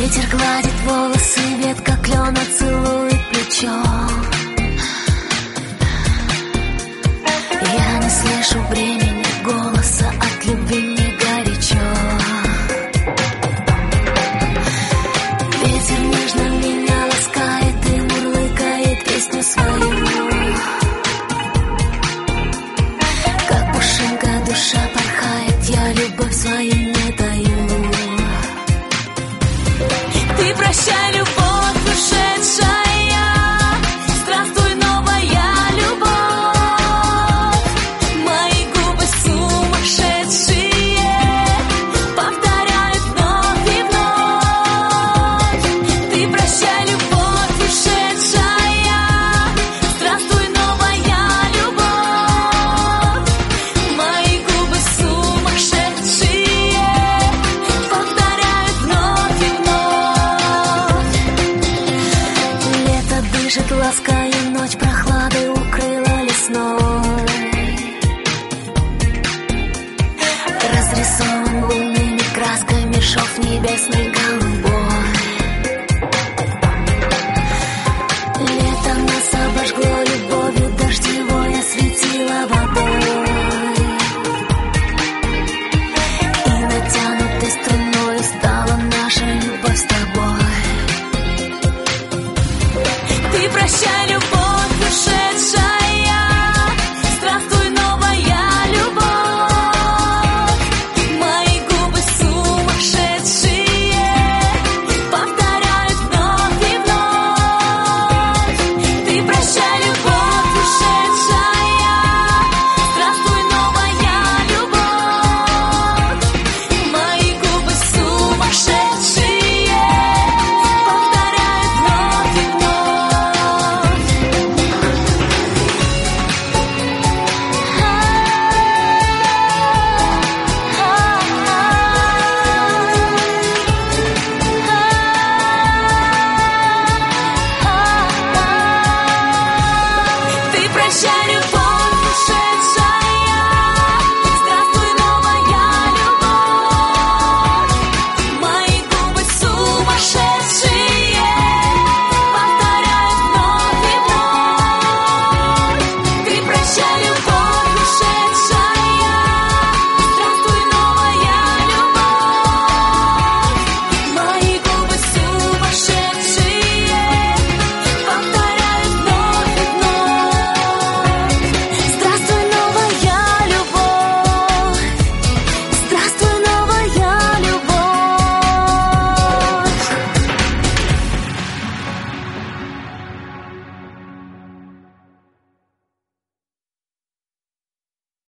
Ветер гладит волосы, ветка клена целует плечо. Я не слышу времени, голоса, от любви мне горячо. Ветер нежно меня ласкает и мурлыкает песню свою. Как пушинка душа порхает, я любовь свою не даю. Ты прощай, любовь ушедшая, здравствуй, новая любовь. Мои губы сумасшедшие повторяют вновь и вновь. Ты прощай, любовь ушедшая, здравствуй, новая любовь. Мои губы сумасшедшие повторяют вновь и вновь. Лето дышит лаская, ночь прохладой укрыла лесной. Разрисован лунными красками шов небесный